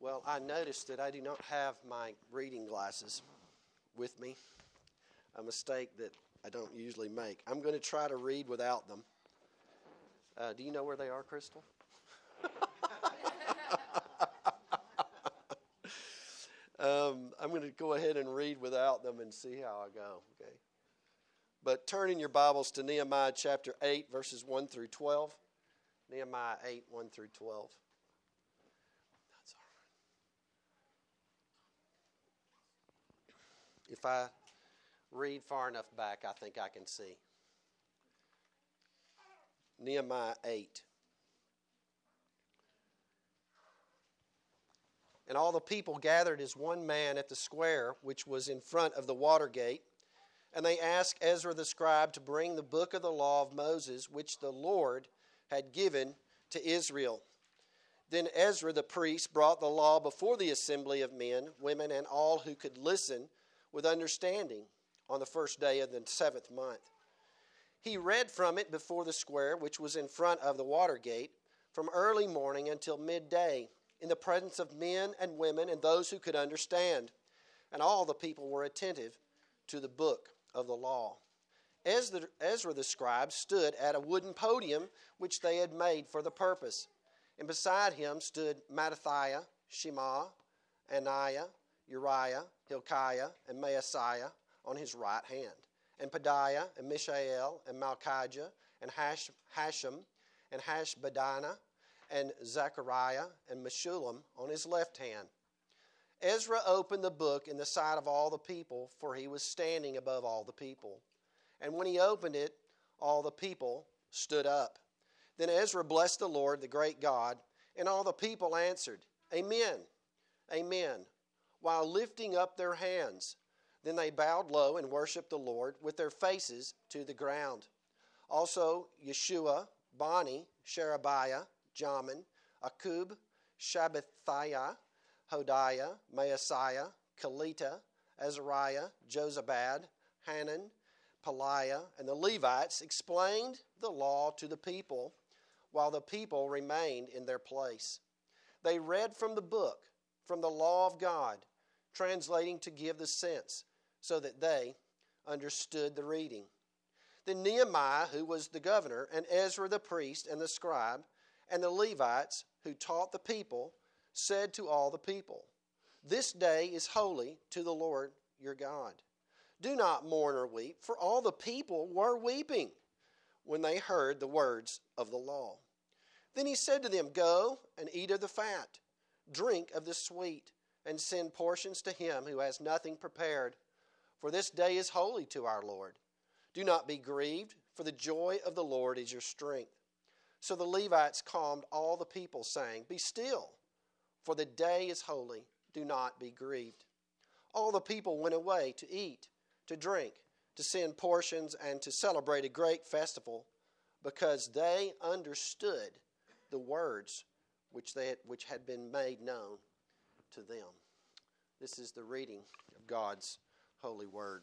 Well, I noticed that I do not have my reading glasses with me, a mistake that I don't usually make. I'm going to try to read without them. Do you know where they are, Crystal? I'm going to go ahead and read without them and see how I go, okay? But turn in your Bibles to Nehemiah chapter 8, verses 1 through 12. Nehemiah 8, 1 through 12. That's all right. If I read far enough back, I think I can see. Nehemiah 8. And all the people gathered as one man at the square which was in front of the water gate. And they asked Ezra the scribe to bring the book of the law of Moses, which the Lord had given to Israel. Then Ezra the priest brought the law before the assembly of men, women, and all who could listen with understanding on the first day of the 7th month. He read from it before the square, which was in front of the water gate, from early morning until midday, in the presence of men and women and those who could understand. And all the people were attentive to the book of the law. Ezra the scribe stood at a wooden podium which they had made for the purpose. And beside him stood Mattithiah, Shema, Ananiah, Uriah, Hilkiah, and Maaseiah on his right hand, and Pedaiah, and Mishael, and Malchijah, and Hashem, and Hashbaddanah, and Zechariah, and Meshullam on his left hand. Ezra opened the book in the sight of all the people, for he was standing above all the people. And when he opened it, all the people stood up. Then Ezra blessed the Lord, the great God, and all the people answered, Amen, Amen, while lifting up their hands. Then they bowed low and worshiped the Lord with their faces to the ground. Also Yeshua, Bani, Sherebiah, Jamin, Akub, Shabbathiah, Hodiah, Maaseiah, Kelita, Azariah, Jozabad, Hanan, Peliah, and the Levites explained the law to the people, while the people remained in their place. They read from the book, from the law of God, translating to give the sense, so that they understood the reading. Then Nehemiah, who was the governor, and Ezra the priest and the scribe, and the Levites, who taught the people, said to all the people, This day is holy to the Lord your God. Do not mourn or weep, for all the people were weeping when they heard the words of the law. Then he said to them, Go and eat of the fat, drink of the sweet, and send portions to him who has nothing prepared. For this day is holy to our Lord. Do not be grieved, for the joy of the Lord is your strength. So the Levites calmed all the people, saying, Be still, for the day is holy. Do not be grieved. All the people went away to eat, to drink, to send portions, and to celebrate a great festival, because they understood the words which had been made known to them. This is the reading of God's holy word.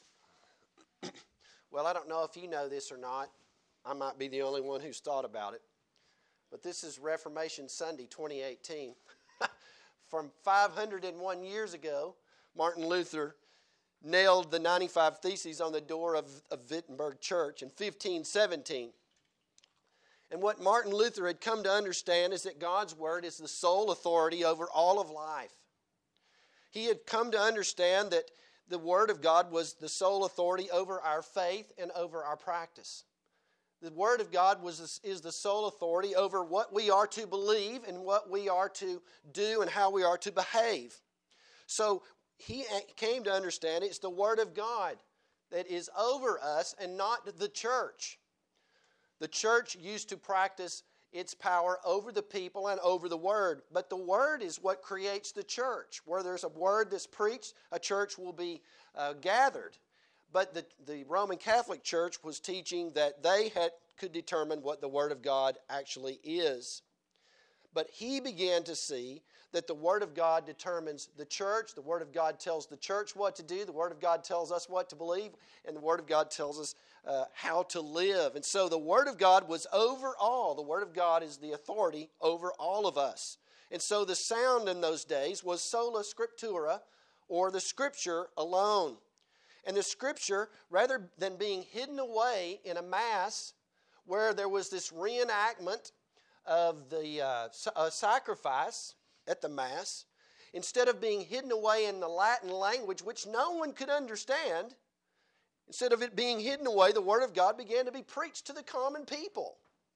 Well, I don't know if you know this or not. I might be the only one who's thought about it. But this is Reformation Sunday 2018. From 501 years ago, Martin Luther nailed the 95 Theses on the door of Wittenberg Church in 1517. And what Martin Luther had come to understand is that God's Word is the sole authority over all of life. He had come to understand that the Word of God was the sole authority over our faith and over our practice. The Word of God is the sole authority over what we are to believe and what we are to do and how we are to behave. So he came to understand it's the Word of God that is over us and not the church. The church used to practice its power over the people and over the Word. But the Word is what creates the church. Where there's a Word that's preached, a church will be gathered. But the Roman Catholic Church was teaching that they could determine what the Word of God actually is. But he began to see that the Word of God determines the church. The Word of God tells the church what to do. The Word of God tells us what to believe. And the Word of God tells us how to live. And so the Word of God was over all. The Word of God is the authority over all of us. And so the sound in those days was sola scriptura, or the Scripture alone. And the Scripture, rather than being hidden away in a Mass where there was this reenactment of the sacrifice at the Mass, instead of being hidden away in the Latin language, which no one could understand, instead of it being hidden away, the Word of God began to be preached to the common people.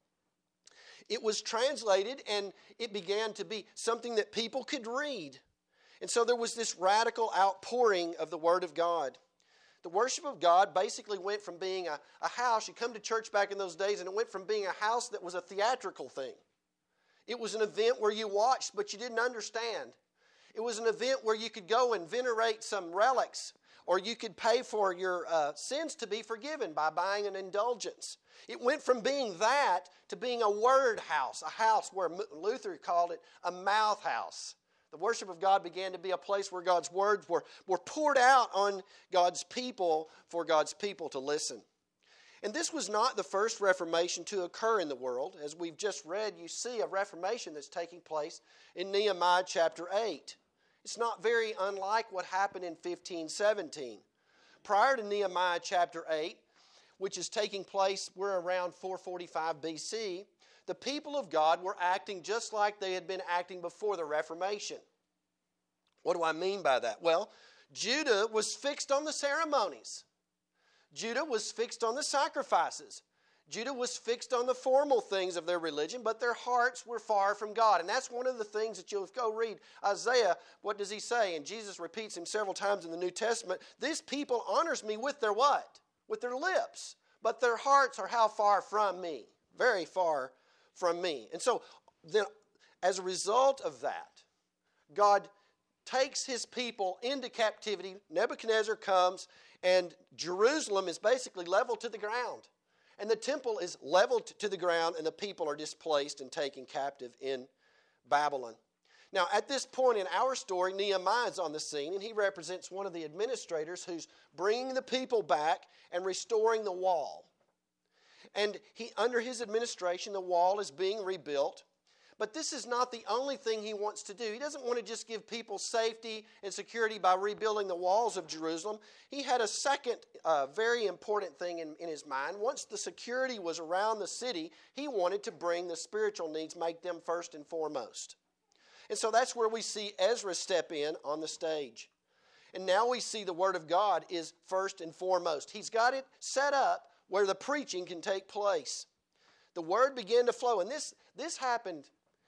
It was translated, and it began to be something that people could read. And so there was this radical outpouring of the Word of God. The worship of God basically went from being a house. You come to church back in those days, and it went from being a house that was a theatrical thing. It was an event where you watched, but you didn't understand. It was an event where you could go and venerate some relics, or you could pay for your sins to be forgiven by buying an indulgence. It went from being that to being a word house, a house where Luther called it a mouth house. The worship of God began to be a place where God's words were poured out on God's people for God's people to listen. And this was not the first Reformation to occur in the world. As we've just read, you see a Reformation that's taking place in Nehemiah chapter 8. It's not very unlike what happened in 1517. Prior to Nehemiah chapter 8, which is taking place, we're around 445 BC, the people of God were acting just like they had been acting before the Reformation. What do I mean by that? Well, Judah was fixed on the ceremonies. Judah was fixed on the sacrifices. Judah was fixed on the formal things of their religion, but their hearts were far from God. And that's one of the things that you'll go read. Isaiah, what does he say? And Jesus repeats him several times in the New Testament. This people honors me with their what? With their lips. But their hearts are how far from me? Very far from me. And so, then, as a result of that, God takes his people into captivity. Nebuchadnezzar comes, and Jerusalem is basically leveled to the ground. And the temple is leveled to the ground, and the people are displaced and taken captive in Babylon. Now, at this point in our story, Nehemiah is on the scene, and he represents one of the administrators who's bringing the people back and restoring the wall. And under his administration, the wall is being rebuilt. But this is not the only thing he wants to do. He doesn't want to just give people safety and security by rebuilding the walls of Jerusalem. He had a second very important thing in his mind. Once the security was around the city, he wanted to bring the spiritual needs, make them first and foremost. And so that's where we see Ezra step in on the stage. And now we see the Word of God is first and foremost. He's got it set up where the preaching can take place. The Word began to flow. And this happened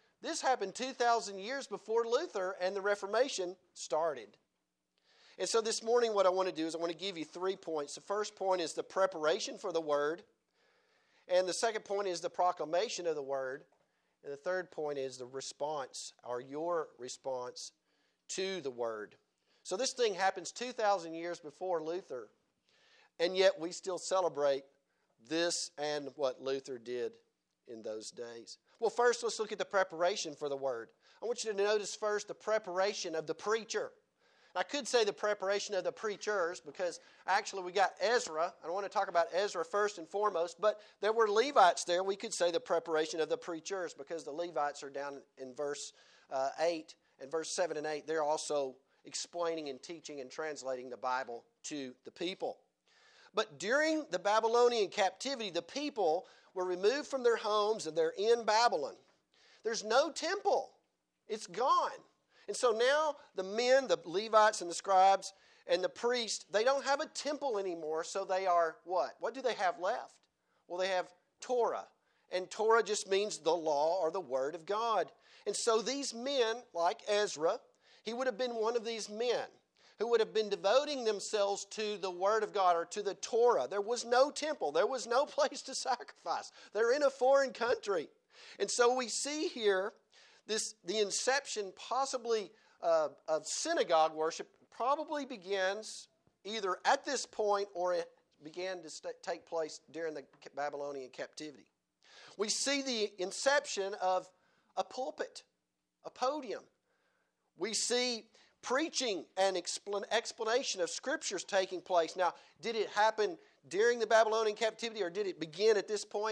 2,000 years before Luther and the Reformation started. And so this morning what I want to do is I want to give you 3 points. The first point is the preparation for the Word. And the second point is the proclamation of the Word. And the third point is the response, or your response to the Word. So this thing happens 2,000 years before Luther. And yet we still celebrate this and what Luther did in those days. Well, first, let's look at the preparation for the Word. I want you to notice first the preparation of the preacher. I could say the preparation of the preachers because actually we got Ezra. I don't want to talk about Ezra first and foremost, but there were Levites there. We could say the preparation of the preachers because the Levites are down in verse 8 and verse 7 and 8. They're also explaining and teaching and translating the Bible to the people. But during the Babylonian captivity, the people were removed from their homes and they're in Babylon. There's no temple. It's gone. And so now the men, the Levites and the scribes and the priests, they don't have a temple anymore, so they are what? What do they have left? Well, they have Torah. And Torah just means the law or the Word of God. And so these men, like Ezra, he would have been one of these men who would have been devoting themselves to the Word of God or to the Torah. There was no temple. There was no place to sacrifice. They're in a foreign country. And so we see here the inception possibly of synagogue worship probably begins either at this point or it began to take place during the Babylonian captivity. We see the inception of a pulpit, a podium. We see preaching and explanation of Scriptures taking place. Now, did it happen during the Babylonian captivity or did it begin at this point?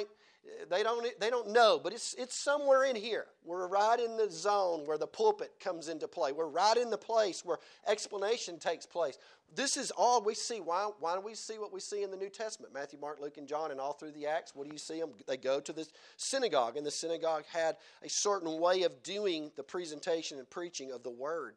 They don't know, but it's somewhere in here. We're right in the zone where the pulpit comes into play. We're right in the place where explanation takes place. This is all we see. Why do we see what we see in the New Testament? Matthew, Mark, Luke, and John, and all through the Acts. What do you see them? They go to the synagogue, and the synagogue had a certain way of doing the presentation and preaching of the Word.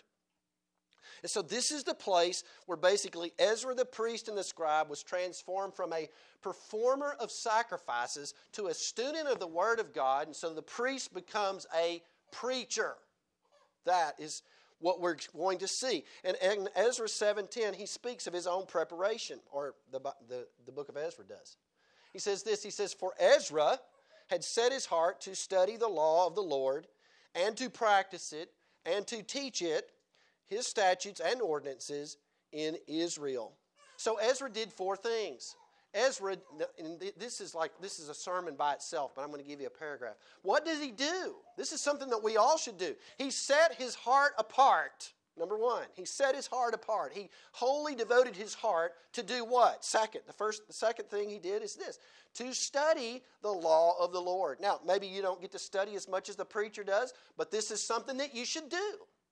And so this is the place where basically Ezra the priest and the scribe was transformed from a performer of sacrifices to a student of the Word of God. And so the priest becomes a preacher. That is what we're going to see. And in Ezra 7:10, he speaks of his own preparation, or the book of Ezra does. He says this, he says, "For Ezra had set his heart to study the law of the Lord and to practice it and to teach it, his statutes and ordinances in Israel." So Ezra did 4 things. Ezra, and this is a sermon by itself, but I'm going to give you a paragraph. What did he do? This is something that we all should do. He set his heart apart. Number 1, he set his heart apart. He wholly devoted his heart to do what? The second thing he did is this: to study the law of the Lord. Now, maybe you don't get to study as much as the preacher does, but this is something that you should do.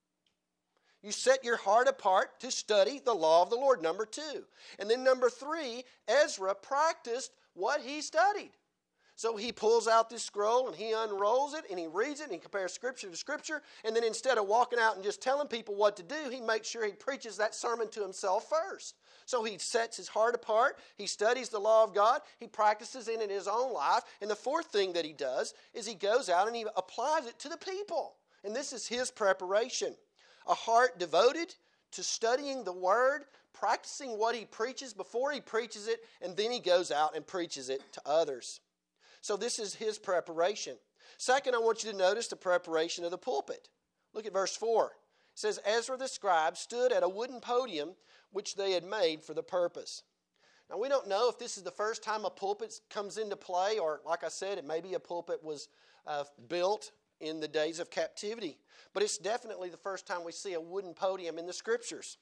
You set your heart apart to study the law of the Lord, number 2. And then number 3, Ezra practiced what he studied. So he pulls out this scroll and he unrolls it and he reads it and he compares Scripture to Scripture. And then instead of walking out and just telling people what to do, he makes sure he preaches that sermon to himself first. So he sets his heart apart, he studies the law of God, he practices it in his own life. And the 4th thing that he does is he goes out and he applies it to the people. And this is his preparation. A heart devoted to studying the Word, practicing what he preaches before he preaches it, and then he goes out and preaches it to others. So this is his preparation. Second, I want you to notice the preparation of the pulpit. Look at verse 4. It says, "Ezra the scribe stood at a wooden podium which they had made for the purpose." Now, we don't know if this is the first time a pulpit comes into play, or like I said, it may be a pulpit was built in the days of captivity. But it's definitely the first time we see a wooden podium in the Scriptures.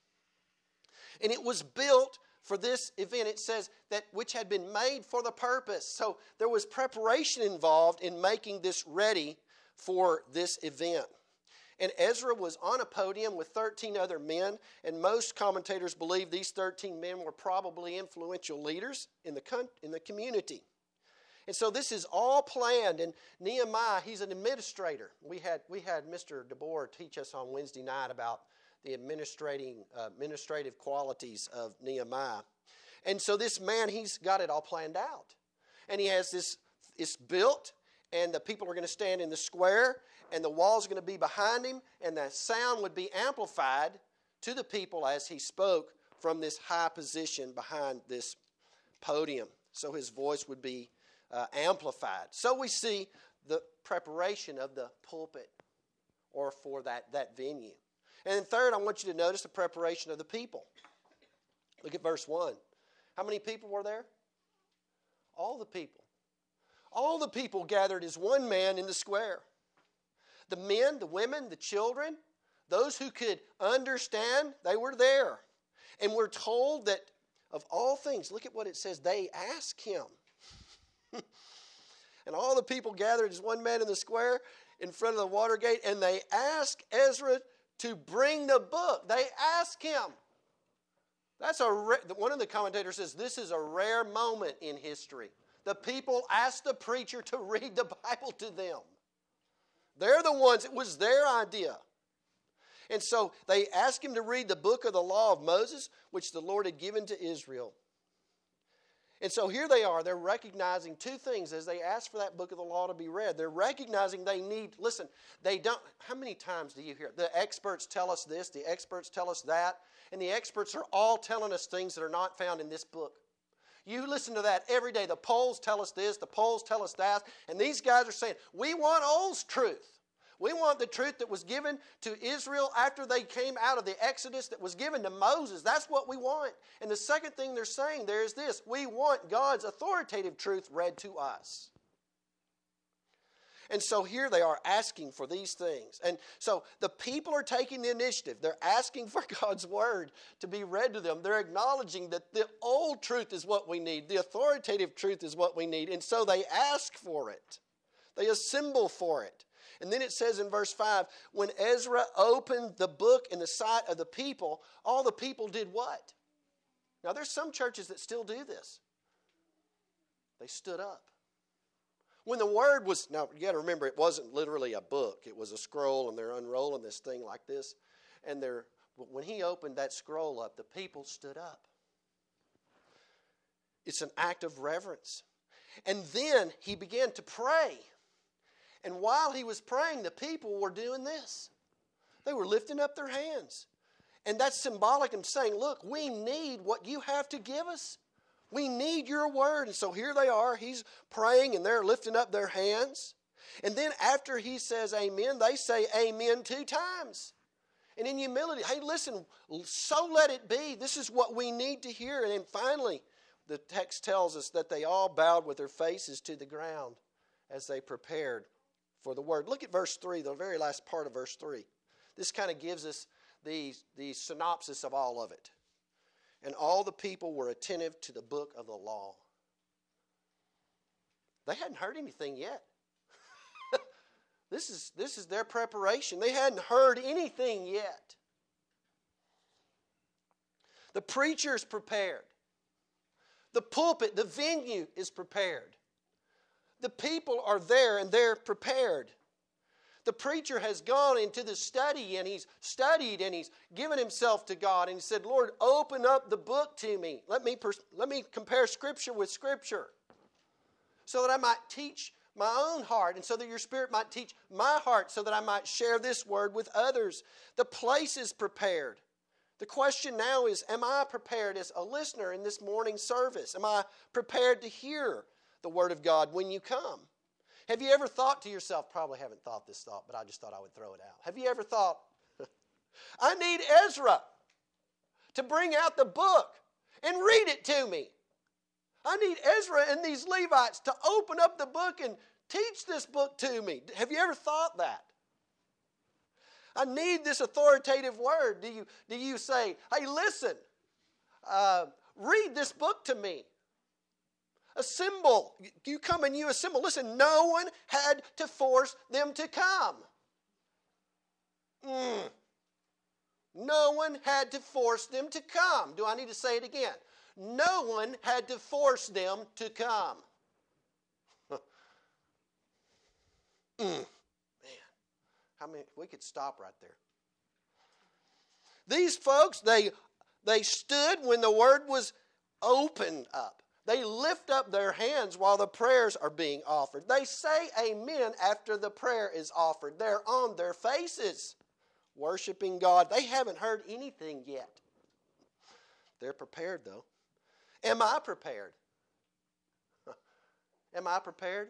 And it was built for this event. It says that which had been made for the purpose. So there was preparation involved in making this ready for this event. And Ezra was on a podium with 13 other men, and most commentators believe these 13 men were probably influential leaders in the community. And so this is all planned, and Nehemiah, he's an administrator. We had Mr. DeBoer teach us on Wednesday night about the administrative qualities of Nehemiah. And so this man, he's got it all planned out. And he has this, it's built, and the people are going to stand in the square, and the wall's going to be behind him, and the sound would be amplified to the people as he spoke from this high position behind this podium. So his voice would be amplified. So we see the preparation of the pulpit or for that venue. And then third, I want you to notice the preparation of the people. Look at verse 1. How many people were there? All the people. All the people gathered as one man in the square. The men, the women, the children, those who could understand, they were there. And we're told that of all things, look at what it says, they asked him. And all the people gathered as one man in the square in front of the water gate, and they asked Ezra to bring the book. They asked him. One of the commentators says this is a rare moment in history. The people asked the preacher to read the Bible to them. They're the ones, it was their idea. And so they asked him to read the book of the law of Moses, which the Lord had given to Israel. And so here they are. They're recognizing 2 things as they ask for that book of the law to be read. They're recognizing they need, listen, they don't, how many times do you hear, the experts tell us this, the experts tell us that, and the experts are all telling us things that are not found in this book. You listen to that every day. The polls tell us this, the polls tell us that, and these guys are saying, we want old truth. We want the truth that was given to Israel after they came out of the Exodus, that was given to Moses. That's what we want. And the second thing they're saying there is this: we want God's authoritative truth read to us. And so here they are asking for these things. And so the people are taking the initiative. They're asking for God's word to be read to them. They're acknowledging that the old truth is what we need. The authoritative truth is what we need. And so they ask for it. They assemble for it. And then it says in verse 5, when Ezra opened the book in the sight of the people, all the people did what? Now there's some churches that still do this. They stood up. When the word was, now you got to remember, it wasn't literally a book. It was a scroll, and they're unrolling this thing like this. And when he opened that scroll up, the people stood up. It's an act of reverence. And then he began to pray. And while he was praying, the people were doing this. They were lifting up their hands. And that's symbolic of saying, look, we need what you have to give us. We need your word. And so here they are. He's praying and they're lifting up their hands. And then after he says amen, they say amen 2 times. And in humility, hey, listen, so let it be. This is what we need to hear. And then finally, the text tells us that they all bowed with their faces to the ground as they prepared for the word. Look at verse 3, the very last part of verse 3. This kind of gives us the synopsis of all of it. And all the people were attentive to the book of the law. They hadn't heard anything yet. This is their preparation. They hadn't heard anything yet. The preacher's prepared. The pulpit, the venue is prepared. The people are there and they're prepared. The preacher has gone into the study and he's studied and he's given himself to God and he said, Lord, open up the book to me. Let me compare Scripture with Scripture so that I might teach my own heart and so that your Spirit might teach my heart so that I might share this word with others. The place is prepared. The question now is, am I prepared as a listener in this morning service? Am I prepared to hear the Word of God when you come? Have you ever thought to yourself, probably haven't thought this thought, but I just thought I would throw it out. Have you ever thought, I need Ezra to bring out the book and read it to me. I need Ezra and these Levites to open up the book and teach this book to me. Have you ever thought that? I need this authoritative word. Do you say, hey, listen, read this book to me? Assemble. You come and you assemble. Listen, no one had to force them to come. No one had to force them to come. Do I need to say it again? No one had to force them to come. Man, how many? We could stop right there. These folks, they stood when the word was opened up. They lift up their hands while the prayers are being offered. They say amen after the prayer is offered. They're on their faces, worshiping God. They haven't heard anything yet. They're prepared, though. Am I prepared? Am I prepared?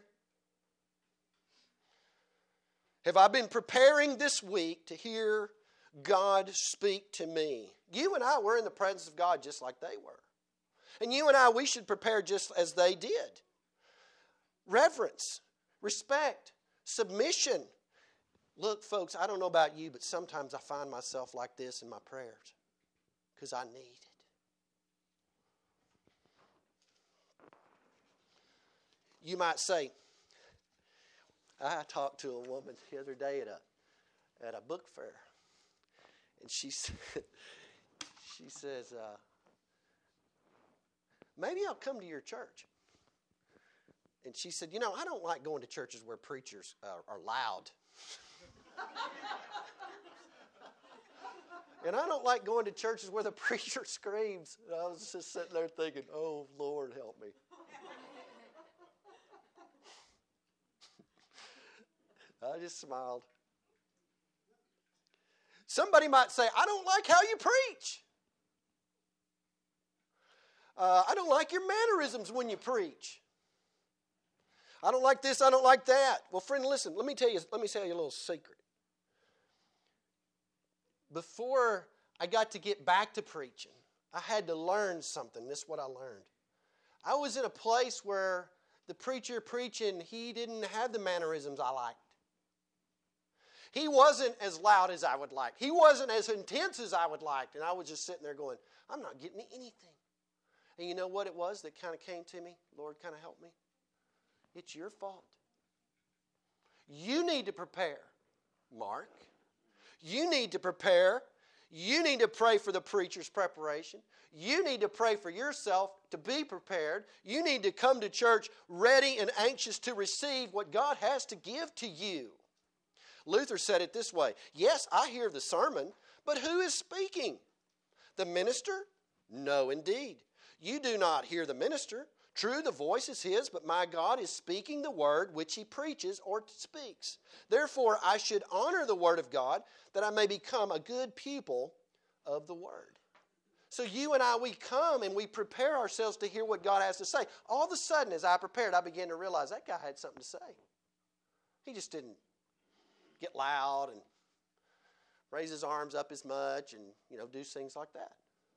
Have I been preparing this week to hear God speak to me? You and I were in the presence of God just like they were. And you and I, we should prepare just as they did. Reverence, respect, submission. Look, folks, I don't know about you, but sometimes I find myself like this in my prayers because I need it. You might say, I talked to a woman the other day at a book fair, and she says, maybe I'll come to your church. And she said, I don't like going to churches where preachers are loud. And I don't like going to churches where the preacher screams. And I was just sitting there thinking, oh, Lord, help me. I just smiled. Somebody might say, I don't like how you preach. I don't like your mannerisms when you preach. I don't like this, I don't like that. Well, friend, listen, let me tell you a little secret. Before I got to get back to preaching, I had to learn something. This is what I learned. I was in a place where the preacher preaching, he didn't have the mannerisms I liked. He wasn't as loud as I would like. He wasn't as intense as I would like. And I was just sitting there going, I'm not getting anything. And you know what it was that kind of came to me? Lord, kind of help me. It's your fault. You need to prepare, Mark. You need to prepare. You need to pray for the preacher's preparation. You need to pray for yourself to be prepared. You need to come to church ready and anxious to receive what God has to give to you. Luther said it this way, yes, I hear the sermon, but who is speaking? The minister? No, indeed. You do not hear the minister. True, the voice is his, but my God is speaking the word which he preaches or speaks. Therefore, I should honor the word of God, that I may become a good pupil of the word. So you and I, we come and we prepare ourselves to hear what God has to say. All of a sudden, as I prepared, I began to realize that guy had something to say. He just didn't get loud and raise his arms up as much and, do things like that.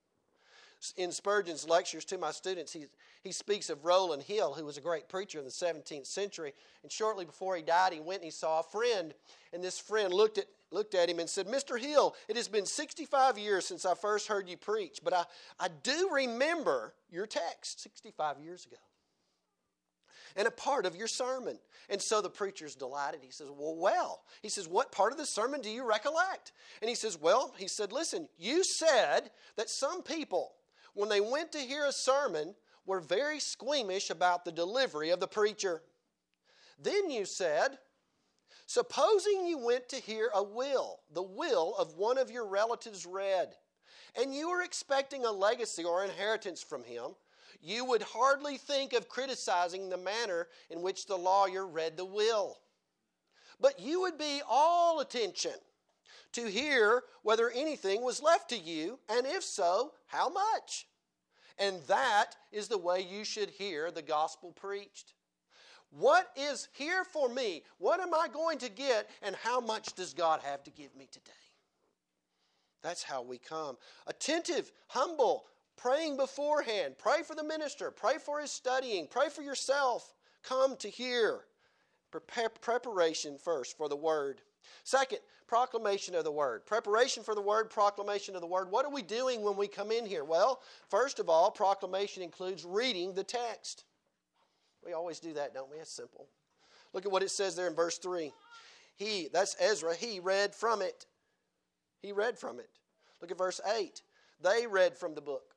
In Spurgeon's lectures to my students, he speaks of Rowland Hill, who was a great preacher in the 17th century. And shortly before he died, he went and he saw a friend. And this friend looked at him and said, Mr. Hill, it has been 65 years since I first heard you preach, but I do remember your text 65 years ago and a part of your sermon. And so the preacher's delighted. He says, well. He says, what part of the sermon do you recollect? And he says, listen, you said that some people, when they went to hear a sermon, were very squeamish about the delivery of the preacher. Then you said, supposing you went to hear the will of one of your relatives read, and you were expecting a legacy or inheritance from him, you would hardly think of criticizing the manner in which the lawyer read the will. But you would be all attention to hear whether anything was left to you, and if so, how much. And that is the way you should hear the gospel preached. What is here for me? What am I going to get? And how much does God have to give me today? That's how we come. Attentive, humble, praying beforehand. Pray for the minister. Pray for his studying. Pray for yourself. Come to hear. Preparation first for the word. Second, proclamation of the word. Preparation for the word, proclamation of the word. What are we doing when we come in here? Well, first of all, proclamation includes reading the text. We always do that, don't we? It's simple. Look at what it says there in verse 3. That's Ezra, he read from it. He read from it. Look at verse 8. They read from the book.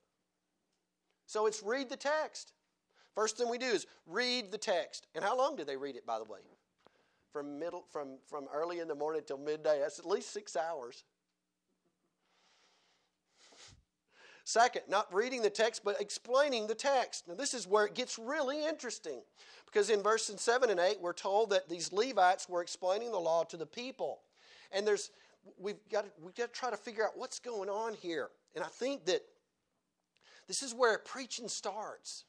So it's read the text. First thing we do is read the text. And how long do they read it, by the way? From early in the morning till midday. That's at least 6 hours. Second, not reading the text, but explaining the text. Now this is where it gets really interesting. Because in verses 7 and 8, we're told that these Levites were explaining the law to the people. And we've got to try to figure out what's going on here. And I think that this is where preaching starts.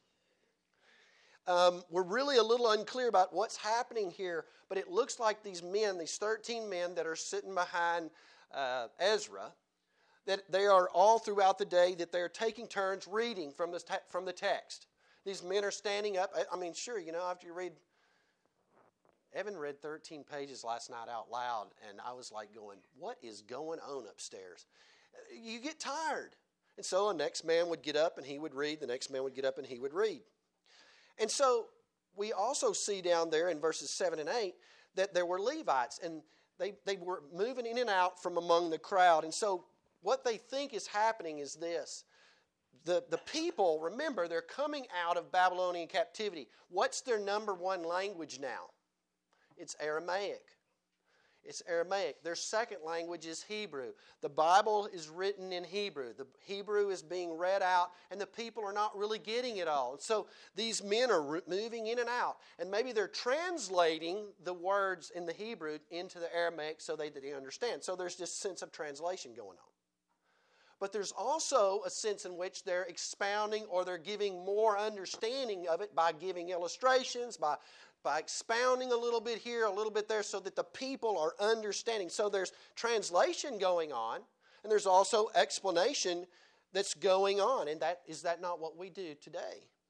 We're really a little unclear about what's happening here, but it looks like these 13 men that are sitting behind Ezra, that they are all throughout the day, that they're taking turns reading from the text. These men are standing up. I mean, sure, after you read, Evan read 13 pages last night out loud, and I was like going, what is going on upstairs? You get tired. And so the next man would get up and he would read. The next man would get up and he would read. And so we also see down there in verses 7 and 8 that there were Levites, and they were moving in and out from among the crowd. And so what they think is happening is this. The people, remember, they're coming out of Babylonian captivity. What's their number one language now? It's Aramaic. It's Aramaic. Their second language is Hebrew. The Bible is written in Hebrew. The Hebrew is being read out, and the people are not really getting it all. And so these men are moving in and out, and maybe they're translating the words in the Hebrew into the Aramaic so they understand. So there's this sense of translation going on. But there's also a sense in which they're expounding or they're giving more understanding of it by giving illustrations, by expounding a little bit here, a little bit there, so that the people are understanding. So there's translation going on, and there's also explanation that's going on. And is that not what we do today?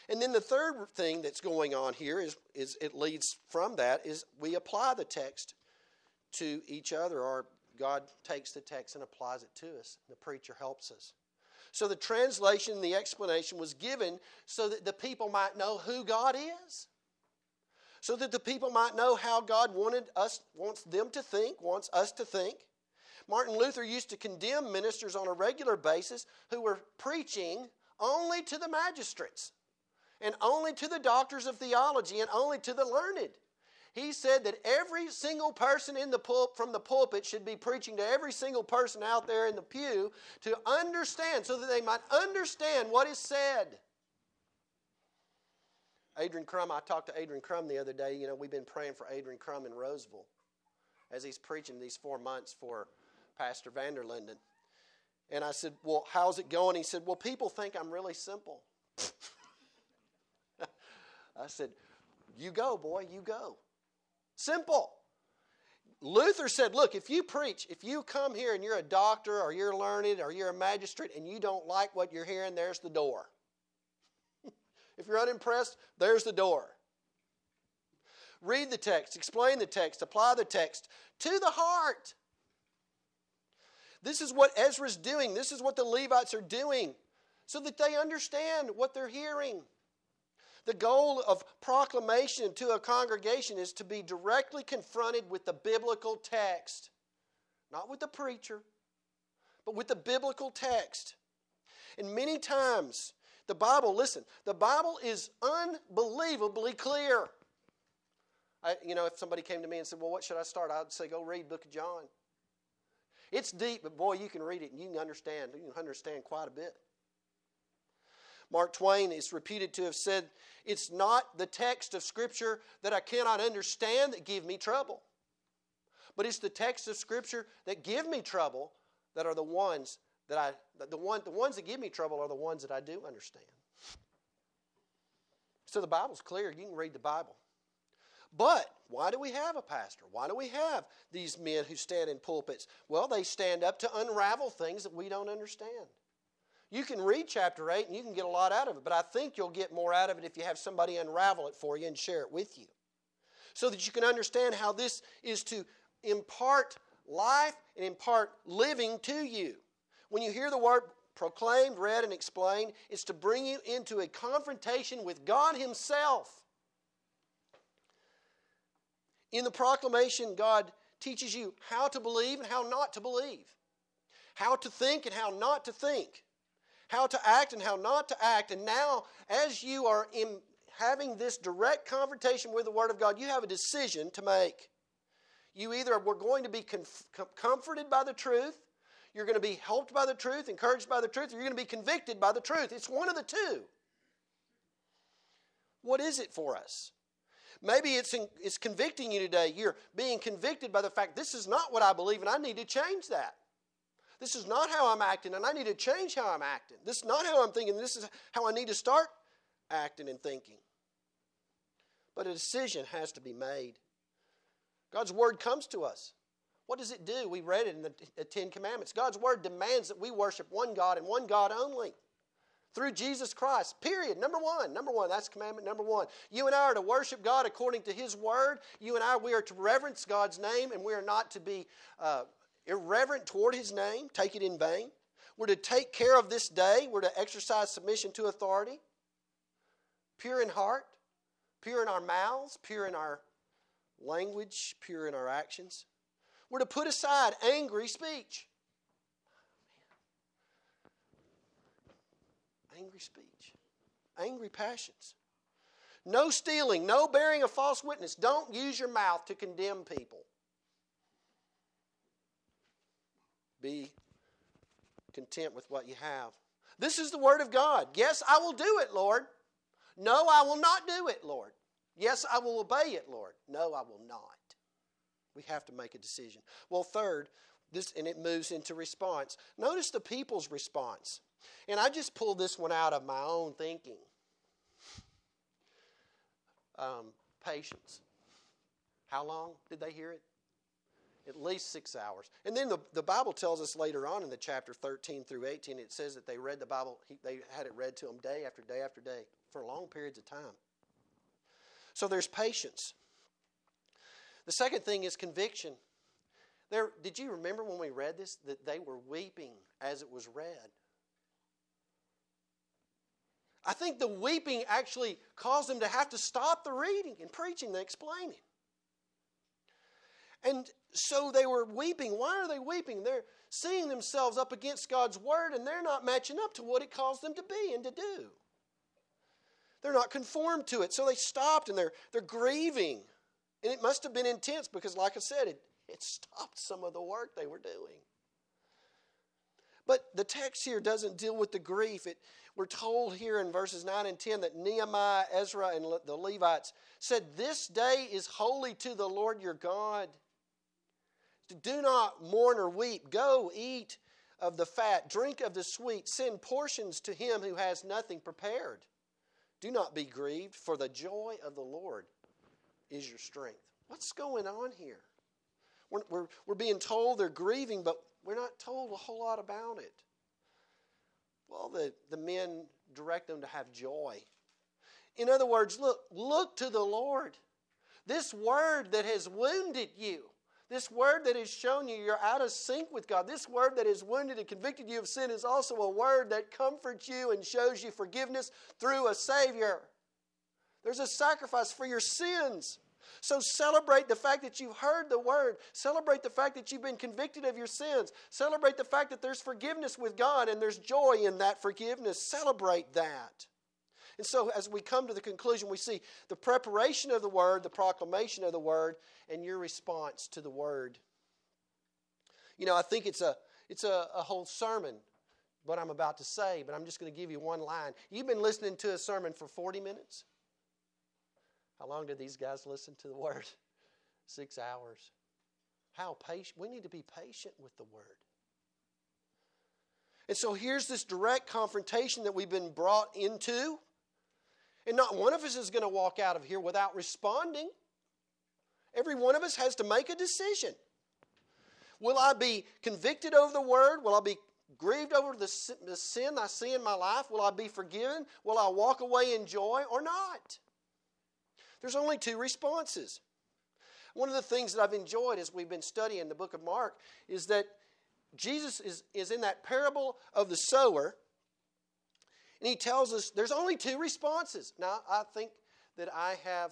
And then the third thing that's going on here is it leads from that is we apply the text to each other, or God takes the text and applies it to us. The preacher helps us. So the translation, the explanation was given so that the people might know who God is. So that the people might know how God wants them to think, wants us to think. Martin Luther used to condemn ministers on a regular basis who were preaching only to the magistrates and only to the doctors of theology and only to the learned. He said that every single person from the pulpit should be preaching to every single person out there in the pew to understand, so that they might understand what is said. Adrian Crum, I talked to Adrian Crum the other day. You know, we've been praying for Adrian Crum in Roseville as he's preaching these 4 months for Pastor Vanderlinden. And I said, well, how's it going? He said, well, people think I'm really simple. I said, you go, boy, you go. Simple. Luther said, look, if you preach, if you come here and you're a doctor or you're learned or you're a magistrate and you don't like what you're hearing, there's the door. If you're unimpressed, there's the door. Read the text, explain the text, apply the text to the heart. This is what Ezra's doing. This is what the Levites are doing so that they understand what they're hearing. The goal of proclamation to a congregation is to be directly confronted with the biblical text. Not with the preacher, but with the biblical text. And many times, the Bible is unbelievably clear. If somebody came to me and said, well, what should I start? I'd say, go read Book of John. It's deep, but boy, you can read it and you can understand. You can understand quite a bit. Mark Twain is reputed to have said, it's not the text of Scripture that I cannot understand that give me trouble, but it's the text of Scripture that give me trouble that are the ones that the ones that give me trouble are the ones that I do understand. So the Bible's clear. You can read the Bible. But why do we have a pastor? Why do we have these men who stand in pulpits? Well, they stand up to unravel things that we don't understand. You can read chapter 8 and you can get a lot out of it, but I think you'll get more out of it if you have somebody unravel it for you and share it with you, so that you can understand how this is to impart life and impart living to you. When you hear the word proclaimed, read, and explained, it's to bring you into a confrontation with God Himself. In the proclamation, God teaches you how to believe and how not to believe, how to think and how not to think, how to act and how not to act. And now, as you are having this direct confrontation with the Word of God, you have a decision to make. You either were going to be comforted by the truth, you're going to be helped by the truth, encouraged by the truth, or you're going to be convicted by the truth. It's one of the two. What is it for us? Maybe it's convicting you today. You're being convicted by the fact this is not what I believe and I need to change that. This is not how I'm acting and I need to change how I'm acting. This is not how I'm thinking. This is how I need to start acting and thinking. But a decision has to be made. God's Word comes to us. What does it do? We read it in the Ten Commandments. God's Word demands that we worship one God and one God only. Through Jesus Christ, period. Number one, that's commandment number one. You and I are to worship God according to His Word. You and I, we are to reverence God's name, and we are not to be irreverent toward His name, take it in vain. We're to take care of this day. We're to exercise submission to authority. Pure in heart, pure in our mouths, pure in our language, pure in our actions. We're to put aside angry speech. Angry speech. Angry passions. No stealing. No bearing of false witness. Don't use your mouth to condemn people. Be content with what you have. This is the Word of God. Yes, I will do it, Lord. No, I will not do it, Lord. Yes, I will obey it, Lord. No, I will not. We have to make a decision. Well, third, and it moves into response. Notice the people's response. And I just pulled this one out of my own thinking. Patience. How long did they hear it? At least 6 hours. And then the Bible tells us later on in the chapter 13 through 18, it says that they read the Bible, they had it read to them day after day after day for long periods of time. So there's patience. The second thing is conviction. Did you remember when we read this that they were weeping as it was read? I think the weeping actually caused them to have to stop the reading and preaching and explaining. And so they were weeping. Why are they weeping? They're seeing themselves up against God's Word, and they're not matching up to what it calls them to be and to do. They're not conformed to it. So they stopped, and they're grieving. And it must have been intense because, like I said, it stopped some of the work they were doing. But the text here doesn't deal with the grief. We're told here in verses 9 and 10 that Nehemiah, Ezra, and the Levites said, "This day is holy to the Lord your God. Do not mourn or weep. Go eat of the fat, drink of the sweet. Send portions to him who has nothing prepared. Do not be grieved, for the joy of the Lord is your strength." What's going on here? We're being told they're grieving, but we're not told a whole lot about it. Well, the men direct them to have joy. In other words, look to the Lord. This word that has wounded you, this word that has shown you you're out of sync with God, this word that has wounded and convicted you of sin is also a word that comforts you and shows you forgiveness through a Savior. There's a sacrifice for your sins. So celebrate the fact that you've heard the word. Celebrate the fact that you've been convicted of your sins. Celebrate the fact that there's forgiveness with God and there's joy in that forgiveness. Celebrate that. And so as we come to the conclusion, we see the preparation of the word, the proclamation of the word, and your response to the word. You know, I think it's a whole sermon, what I'm about to say, but I'm just going to give you one line. You've been listening to a sermon for 40 minutes? How long did these guys listen to the word? 6 hours. How patient? We need to be patient with the word. And so here's this direct confrontation that we've been brought into. And not one of us is going to walk out of here without responding. Every one of us has to make a decision. Will I be convicted over the word? Will I be grieved over the sin I see in my life? Will I be forgiven? Will I walk away in joy or not? There's only two responses. One of the things that I've enjoyed as we've been studying the book of Mark is that Jesus is in that parable of the sower, and he tells us there's only two responses. Now, I think that I have,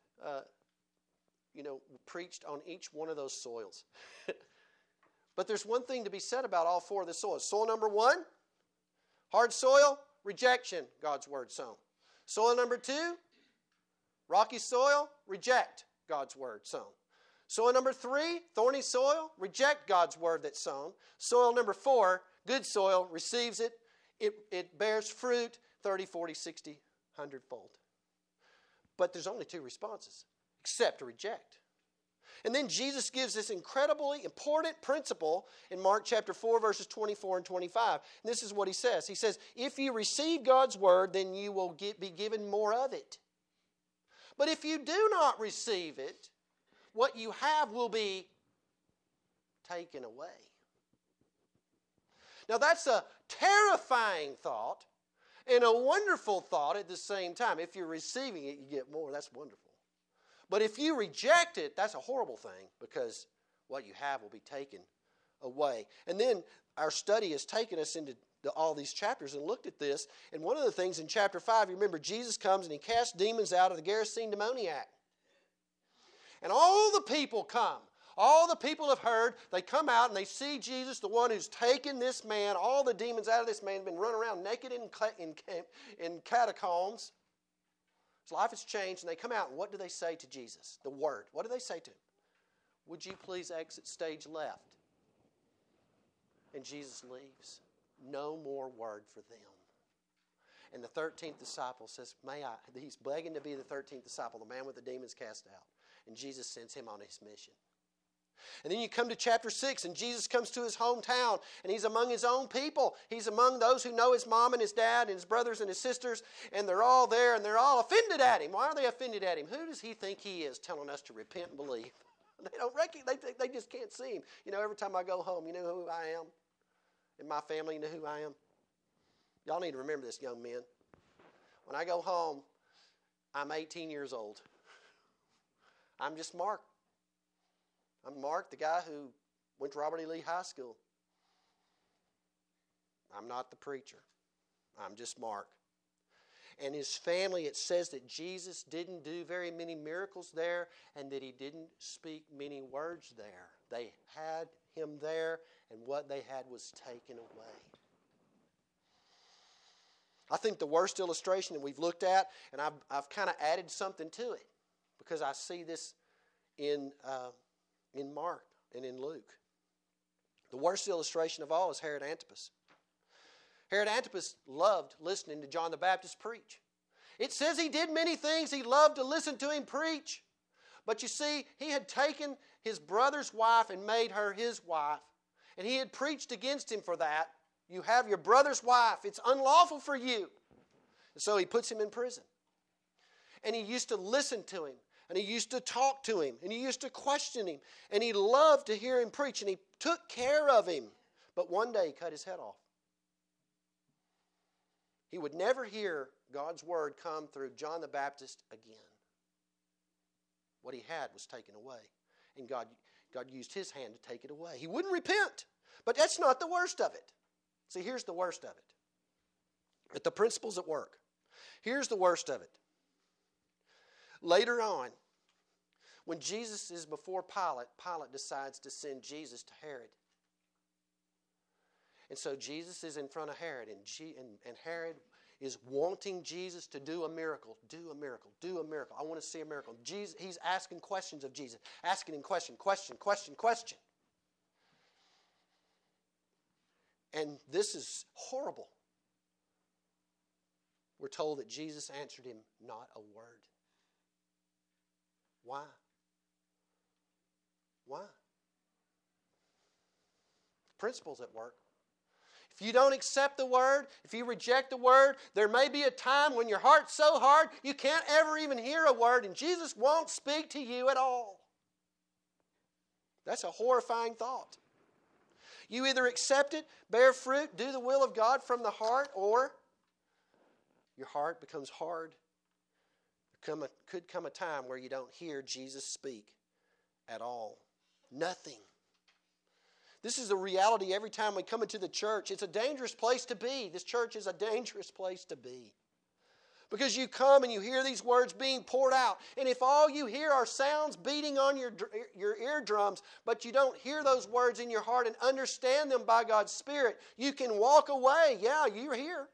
preached on each one of those soils. But there's one thing to be said about all four of the soils. Soil number one, hard soil, rejection, God's word sown. Soil number two, rocky soil, reject God's word sown. Soil number three, thorny soil, reject God's word that's sown. Soil number four, good soil, receives it. It bears fruit 30, 40, 60, 100-fold. But there's only two responses, accept or reject. And then Jesus gives this incredibly important principle in Mark chapter 4, verses 24 and 25. And this is what he says. He says, if you receive God's word, then you will be given more of it. But if you do not receive it, what you have will be taken away. Now that's a terrifying thought and a wonderful thought at the same time. If you're receiving it, you get more. That's wonderful. But if you reject it, that's a horrible thing because what you have will be taken away. And then our study has taken us into all these chapters and looked at this. And one of the things in chapter 5, you remember Jesus comes and he casts demons out of the Gerasene demoniac. And all the people come. All the people have heard. They come out and they see Jesus, the one who's taken this man, all the demons out of this man, been running around naked in catacombs. His life has changed, and they come out, and what do they say to Jesus? The word. What do they say to him? Would you please exit stage left? And Jesus leaves. No more word for them. And the 13th disciple says, he's begging to be the 13th disciple, the man with the demons cast out. And Jesus sends him on his mission. And then you come to chapter 6, and Jesus comes to his hometown, and he's among his own people. He's among those who know his mom and his dad and his brothers and his sisters, and they're all there, and they're all offended at him. Why are they offended at him? Who does he think he is telling us to repent and believe? They don't recognize, they just can't see him. You know, every time I go home, you know who I am? And my family, you know who I am? Y'all need to remember this, young men. When I go home, I'm 18 years old. I'm just Mark. I'm Mark, the guy who went to Robert E. Lee High School. I'm not the preacher. I'm just Mark. And his family, it says that Jesus didn't do very many miracles there and that he didn't speak many words there. They had him there, and what they had was taken away. I think the worst illustration that we've looked at, and I've kind of added something to it because I see this in Mark and in Luke. The worst illustration of all is Herod Antipas. Herod Antipas loved listening to John the Baptist preach. It says he did many things. He loved to listen to him preach. But you see, he had taken his brother's wife and made her his wife. And he had preached against him for that. You have your brother's wife. It's unlawful for you. And so he puts him in prison. And he used to listen to him. And he used to talk to him. And he used to question him. And he loved to hear him preach. And he took care of him. But one day he cut his head off. He would never hear God's word come through John the Baptist again. What he had was taken away. And God used his hand to take it away. He wouldn't repent. But that's not the worst of it. See, here's the worst of it. At the principles at work. Here's the worst of it. Later on, when Jesus is before Pilate, Pilate decides to send Jesus to Herod. And so Jesus is in front of Herod, and Herod is wanting Jesus to do a miracle. Do a miracle. Do a miracle. I want to see a miracle. Jesus, he's asking questions of Jesus. Asking him question. And this is horrible. We're told that Jesus answered him not a word. Why? Why? Principles at work. If you don't accept the word, if you reject the word, there may be a time when your heart's so hard you can't ever even hear a word, and Jesus won't speak to you at all. That's a horrifying thought. You either accept it, bear fruit, do the will of God from the heart, or your heart becomes hard. There could come a time where you don't hear Jesus speak at all. Nothing. This is a reality every time we come into the church. It's a dangerous place to be. This church is a dangerous place to be. Because you come and you hear these words being poured out. And if all you hear are sounds beating on your eardrums, but you don't hear those words in your heart and understand them by God's Spirit, you can walk away. Yeah, you're here.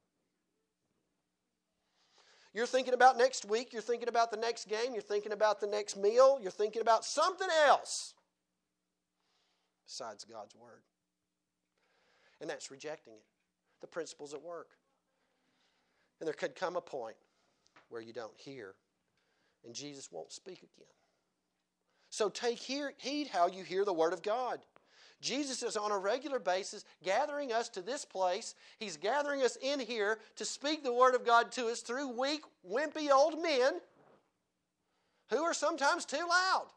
You're thinking about next week. You're thinking about the next game. You're thinking about the next meal. You're thinking about something else besides God's Word. And that's rejecting it. The principles at work. And there could come a point where you don't hear and Jesus won't speak again. So take heed how you hear the Word of God. Jesus is on a regular basis gathering us to this place. He's gathering us in here to speak the Word of God to us through weak, wimpy old men who are sometimes too loud.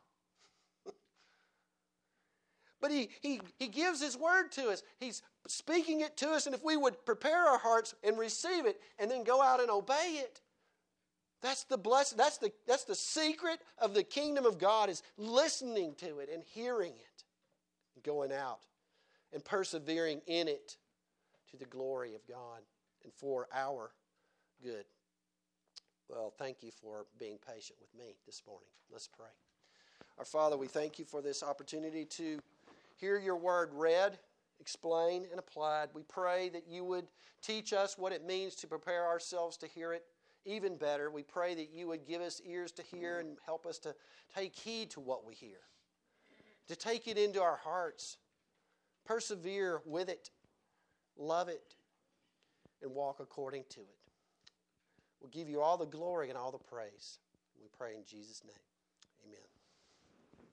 But he gives His Word to us. He's speaking it to us, and if we would prepare our hearts and receive it and then go out and obey it, that's the blessing. That's the secret of the kingdom of God, is listening to it and hearing it, and going out and persevering in it to the glory of God and for our good. Well, thank you for being patient with me this morning. Let's pray. Our Father, we thank you for this opportunity to hear your word read, explained, and applied. We pray that you would teach us what it means to prepare ourselves to hear it even better. We pray that you would give us ears to hear and help us to take heed to what we hear, to take it into our hearts, persevere with it, love it, and walk according to it. We'll give you all the glory and all the praise. We pray in Jesus' name. Amen.